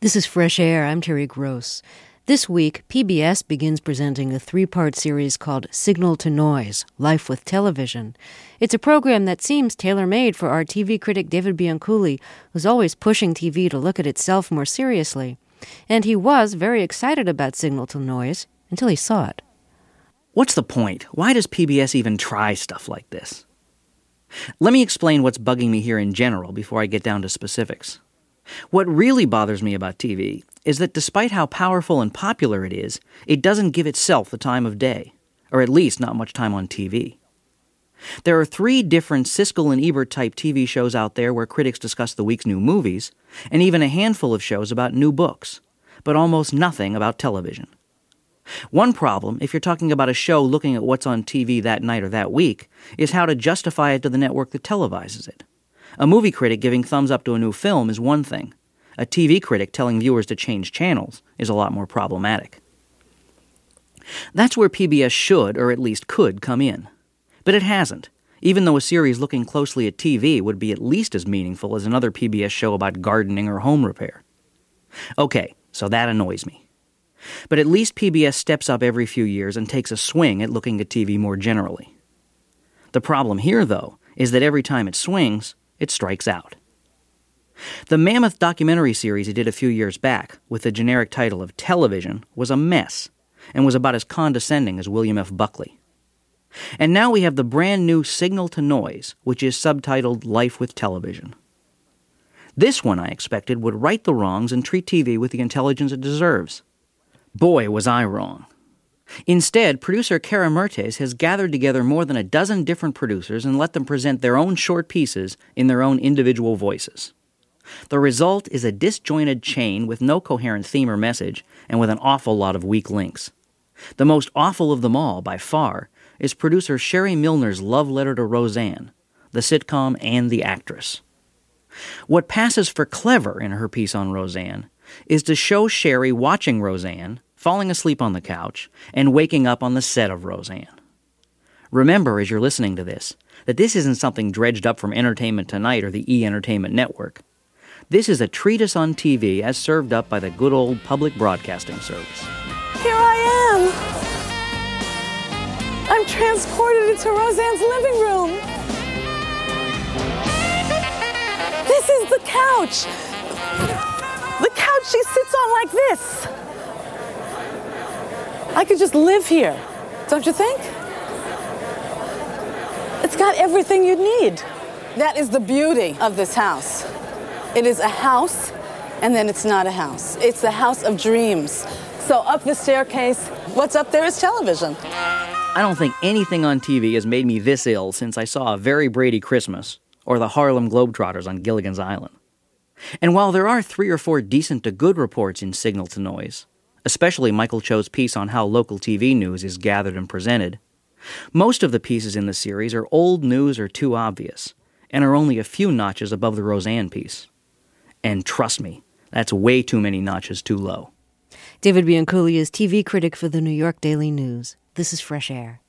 This is Fresh Air. I'm Terry Gross. This week, PBS begins presenting a three-part series called Signal to Noise, Life with Television. It's a program that seems tailor-made for our TV critic David Bianculli, who's always pushing TV to look at itself more seriously. And he was very excited about Signal to Noise until he saw it. What's the point? Why does PBS even try stuff like this? Let me explain what's bugging me here in general before I get down to specifics. What really bothers me about TV is that despite how powerful and popular it is, it doesn't give itself the time of day, or at least not much time on TV. There are 3 different Siskel and Ebert-type TV shows out there where critics discuss the week's new movies, and even a handful of shows about new books, but almost nothing about television. One problem, if you're talking about a show looking at what's on TV that night or that week, is how to justify it to the network that televises it. A movie critic giving thumbs up to a new film is one thing. A TV critic telling viewers to change channels is a lot more problematic. That's where PBS should, or at least could, come in. But it hasn't, even though a series looking closely at TV would be at least as meaningful as another PBS show about gardening or home repair. Okay, so that annoys me. But at least PBS steps up every few years and takes a swing at looking at TV more generally. The problem here, though, is that every time it swings, it strikes out. The mammoth documentary series he did a few years back, with the generic title of Television, was a mess, and was about as condescending as William F. Buckley. And now we have the brand new Signal to Noise, which is subtitled Life with Television. This one, I expected, would right the wrongs and treat TV with the intelligence it deserves. Boy, was I wrong. Instead, producer Kara Mertes has gathered together more than a dozen different producers and let them present their own short pieces in their own individual voices. The result is a disjointed chain with no coherent theme or message, and with an awful lot of weak links. The most awful of them all, by far, is producer Sherry Milner's love letter to Roseanne, the sitcom and the actress. What passes for clever in her piece on Roseanne is to show Sherry watching Roseanne, falling asleep on the couch, and waking up on the set of Roseanne. Remember, as you're listening to this, that this isn't something dredged up from Entertainment Tonight or the E! Entertainment Network. This is a treatise on TV as served up by the good old public broadcasting service. Here I am! I'm transported into Roseanne's living room. This is the couch. The couch she sits on like this. I could just live here, don't you think? It's got everything you'd need. That is the beauty of this house. It is a house, and then it's not a house. It's a house of dreams. So up the staircase, what's up there is television. I don't think anything on TV has made me this ill since I saw A Very Brady Christmas or the Harlem Globetrotters on Gilligan's Island. And while there are 3 or 4 decent to good reports in Signal to Noise, especially Michael Cho's piece on how local TV news is gathered and presented, most of the pieces in the series are old news or too obvious, and are only a few notches above the Roseanne piece. And trust me, that's way too many notches too low. David Bianculli is TV critic for the New York Daily News. This is Fresh Air.